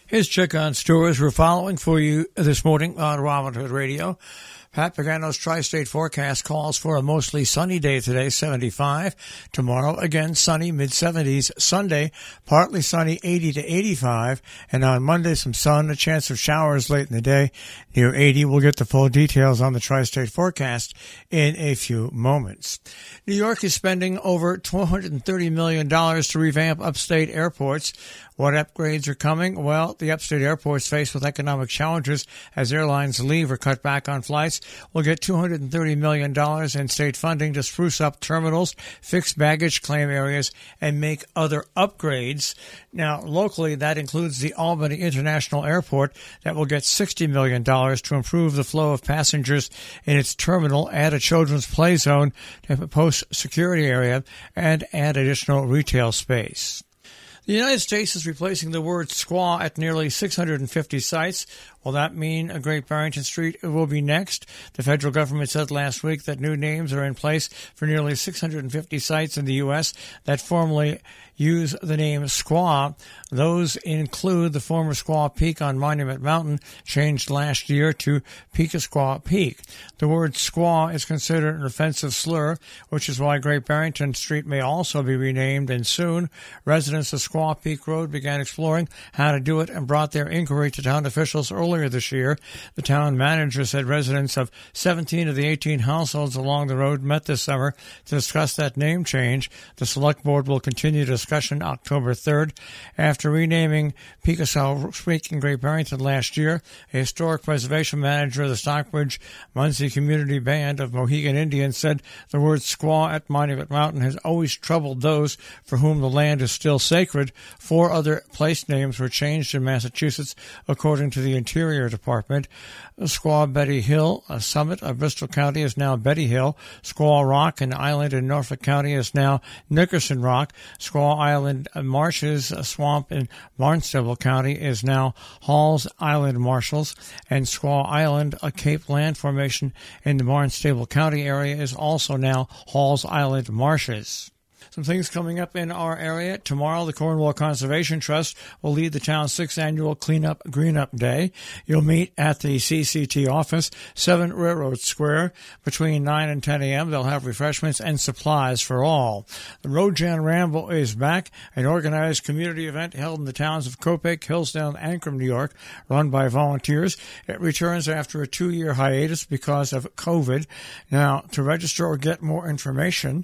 Here's Check on Stores. We're following for you this morning on Robin Hood Radio. Pat Pagano's tri-state forecast calls for a mostly sunny day today, 75. Tomorrow, again, sunny, mid-70s. Sunday, partly sunny, 80 to 85. And on Monday, some sun, a chance of showers late in the day, near 80. We'll get the full details on the tri-state forecast in a few moments. New York is spending over $230 million to revamp upstate airports. What upgrades are coming? Well, the upstate airports faced with economic challenges as airlines leave or cut back on flights will get $230 million in state funding to spruce up terminals, fix baggage claim areas, and make other upgrades. Now, locally, that includes the Albany International Airport that will get $60 million to improve the flow of passengers in its terminal, add a children's play zone to a post-security area, and add additional retail space. The United States is replacing the word squaw at nearly 650 sites. Will that mean a Great Barrington Street will be next? The federal government said last week that new names are in place for nearly 650 sites in the U.S. that formally use the name Squaw. Those include the former Squaw Peak on Monument Mountain, changed last year to Peekasquaw Peak. The word squaw is considered an offensive slur, which is why Great Barrington Street may also be renamed, and soon residents of Squaw Peak Road began exploring how to do it and brought their inquiry to town officials earlier this year. The town manager said residents of 17 of the 18 households along the road met this summer to discuss that name change. The select board will continue discussion October 3rd. After renaming Peekasquaw Peak in Great Barrington last year, a historic preservation manager of the Stockbridge Muncie Community Band of Mohegan Indians said the word squaw at Monument Mountain has always troubled those for whom the land is still sacred. 4 other place names were changed in Massachusetts, according to the Interior Department. Squaw Betty Hill, a summit of Bristol County, is now Betty Hill. Squaw Rock, an island in Norfolk County, is now Nickerson Rock. Squaw Island Marshes, a swamp in Barnstable County, is now Halls Island Marshes. And Squaw Island, a Cape Land formation in the Barnstable County area, is also now Halls Island Marshes. Some things coming up in our area. Tomorrow, the Cornwall Conservation Trust will lead the town's 6th annual Cleanup Greenup Day. You'll meet at the CCT office, 7 Railroad Square. Between 9 and 10 a.m., they'll have refreshments and supplies for all. The Rojan Ramble is back, an organized community event held in the towns of Copiague, Hillsdale, and Ancrum, New York, run by volunteers. It returns after a 2-year hiatus because of COVID. Now, to register or get more information,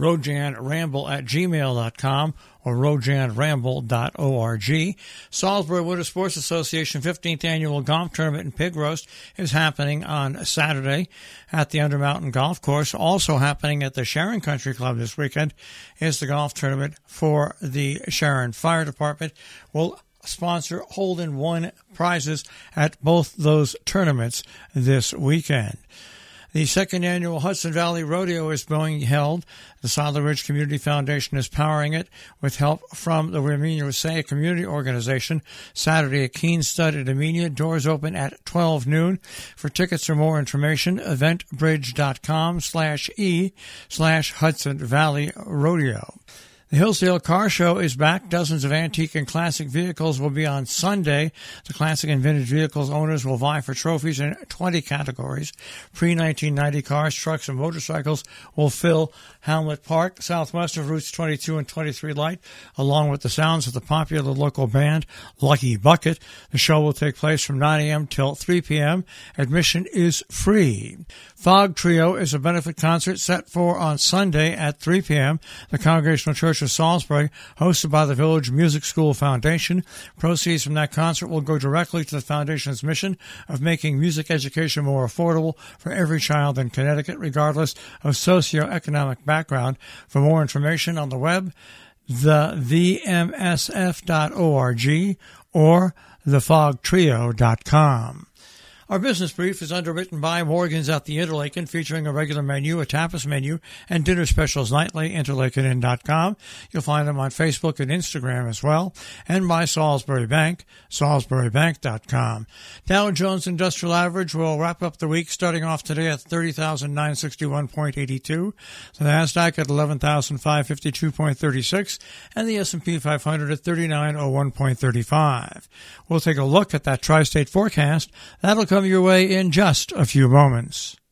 rojanramble@gmail.com or rojanramble.org. Salisbury Winter Sports Association 15th Annual Golf Tournament in Pig Roast is happening on Saturday at the Undermountain Golf Course. Also happening at the Sharon Country Club this weekend is the golf tournament for the Sharon Fire Department. Will sponsor hole-in-one prizes at both those tournaments this weekend. The 2nd Annual Hudson Valley Rodeo is being held. The Saddler Ridge Community Foundation is powering it with help from the Armenia Wasaya Community Organization. Saturday at Keene Stud at Armenia. Doors open at 12 noon. For tickets or more information, eventbridge.com/e/Hudson Valley Rodeo. The Hillsdale Car Show is back. Dozens of antique and classic vehicles will be on Sunday. The classic and vintage vehicles owners will vie for trophies in 20 categories. Pre-1990 cars, trucks, and motorcycles will fill Hamlet Park, southwest of routes 22 and 23 Light, along with the sounds of the popular local band Lucky Bucket. The show will take place from 9 a.m. till 3 p.m. Admission is free. Fog Trio is a benefit concert set for on Sunday at 3 p.m. The Congregational Church of Salisbury, hosted by the Village Music School Foundation. Proceeds from that concert will go directly to the Foundation's mission of making music education more affordable for every child in Connecticut, regardless of socioeconomic background. For more information on the web, thevmsf.org or thefogtrio.com. Our business brief is underwritten by Morgan's at the Interlaken, featuring a regular menu, a tapas menu, and dinner specials nightly, interlakenin.com. You'll find them on Facebook and Instagram as well, and by Salisbury Bank, salisburybank.com. Dow Jones Industrial Average will wrap up the week starting off today at 30,961.82. The NASDAQ at 11,552.36, and the S&P 500 at 3901.35. We'll take a look at that tri-state forecast. That'll come your way in just a few moments.